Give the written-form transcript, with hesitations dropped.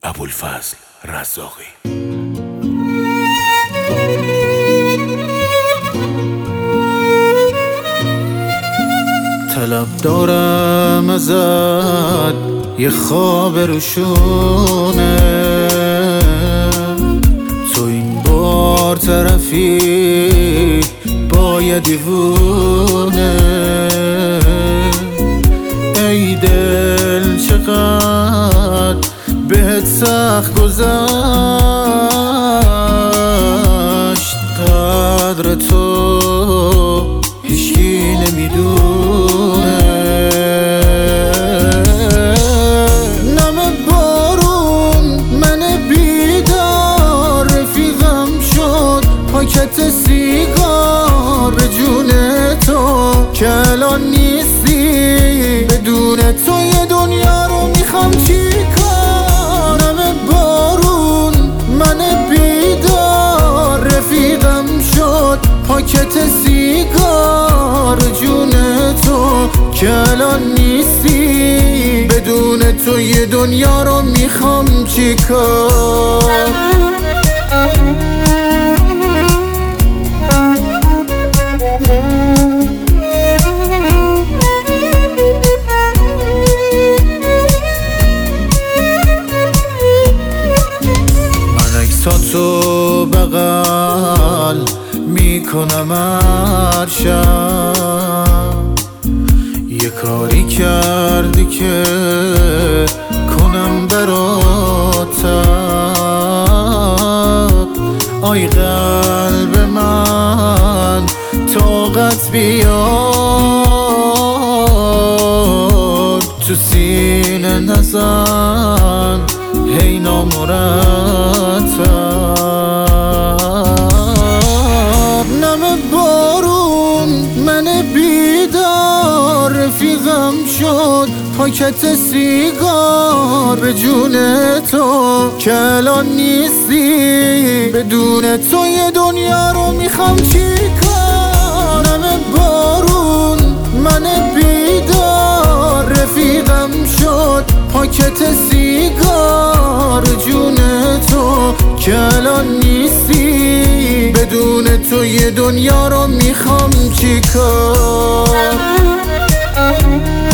ابوالفضل رزاقی. طلب دارم ازت یه خواب روشونه، تو این بار طرفی با یه دیوونه. ای دل چقدر بهت سخت گذشت، قدر تو هیچکی نمیدونه. نم بارون من بیدار رفیقم شد، پاکت سیگار به جون تو که الان نیستی. بدون تو یه دنیا رو میخوام چیکار. نم بارون من بیدار رفیقم شد، پاکت سیگار جون تو که الان نیستی. بدون تو یه دنیا رو میخوام چیکار. تو بغل میکنم هر شب، یه کاری کردی که کنم براتب. آی قلب من طاقت بیار، تو سینه نزن هی نامرتب. نم بارون من بیدار رفیقم شد، پاکت سیگار به جون تو که الان نیستی. بدون تو یه دنیا رو میخوام چیکار. نم بارون من بیدار رفیقم شد، پاکت سیگار جون تو که الان نیستی. بدون تو یه دنیا رو میخوام چیکار.